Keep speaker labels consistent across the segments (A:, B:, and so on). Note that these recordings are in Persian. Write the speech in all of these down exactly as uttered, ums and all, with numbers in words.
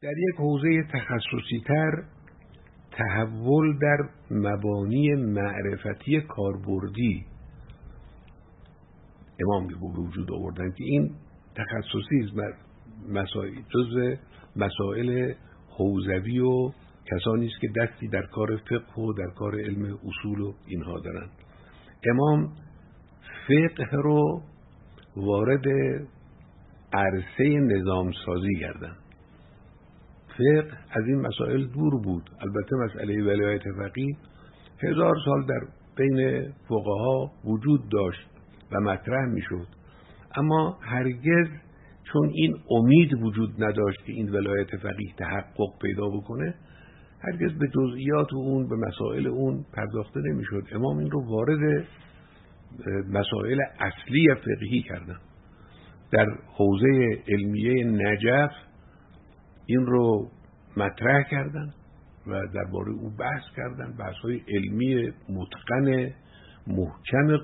A: در یک حوزه تخصصی تر تحول در مبانی معرفتی کاربردی امام به وجود آوردن که این تخصصی است، مسائل جزء مسائل حوزوی و کسانی است که دستی در کار فقه و در کار علم اصول و اینها دارن. امام فقه رو وارد عرصه نظام سازی کردن. فقه از این مسائل دور بود. البته مسئله ولایت فقیه هزار سال در بین فقها وجود داشت و مطرح میشد، اما هرگز چون این امید وجود نداشت که این ولایت فقیه تحقق پیدا بکنه، هرگز به جزئیات اون، به مسائل اون پرداخته نمیشد. امام این رو وارد مسائل اصلی فقهی کردن. در حوزه علمیه نجف این رو مطرح کردن و درباره او بحث کردن، بحث‌های علمی متقن محکم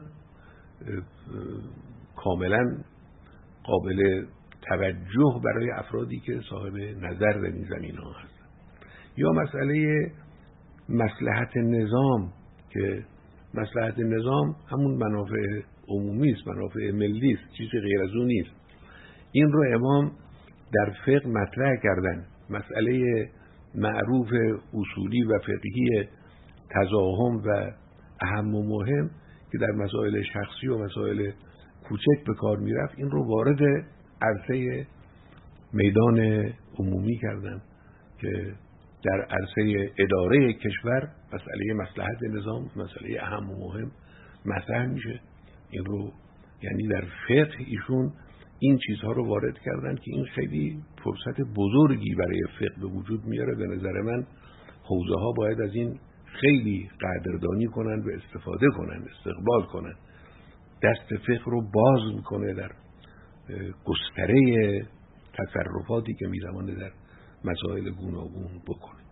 A: کاملا قابل توجه برای افرادی که صاحب نظر در این زمینه‌ها هستند. یا مسئله مصلحت نظام که مصلحت نظام همون منافع عمومی است، منافع ملی است، چیزی غیر از اون نیست. این رو امام در فقه مطرح کردن. مسئله معروف اصولی و فقهی تزاحم و اهم و مهم که در مسائل شخصی و مسائل کوچک به کار میرفت، این رو وارد عرصه میدان عمومی کردن که در عرصه اداره کشور مسئله مصلحت نظام، مسئله اهم و مهم مطرح میشه. این رو یعنی در فقه ایشون این چیزها رو وارد کردن که این خیلی فرصت بزرگی برای فقه به وجود میاره. به نظر من حوزه ها باید از این خیلی قدردانی کنن و استفاده کنن، استقبال کنن. دست فقه رو باز میکنه در گستره تصرفاتی که میتوانه در مسائل گوناگون بکنه.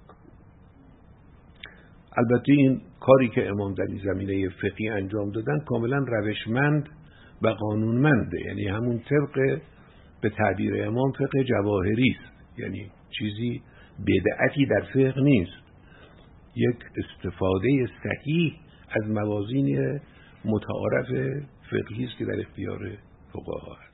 A: البته این کاری که امام در این زمینه فقهی انجام دادن کاملا روشمند و قانونمنده، یعنی همون طبق به تعبیر امام فقه جواهری است، یعنی چیزی بدعتی در فقه نیست، یک استفاده صحیح از موازین متعارف فقهی است که در اختیار فقها است.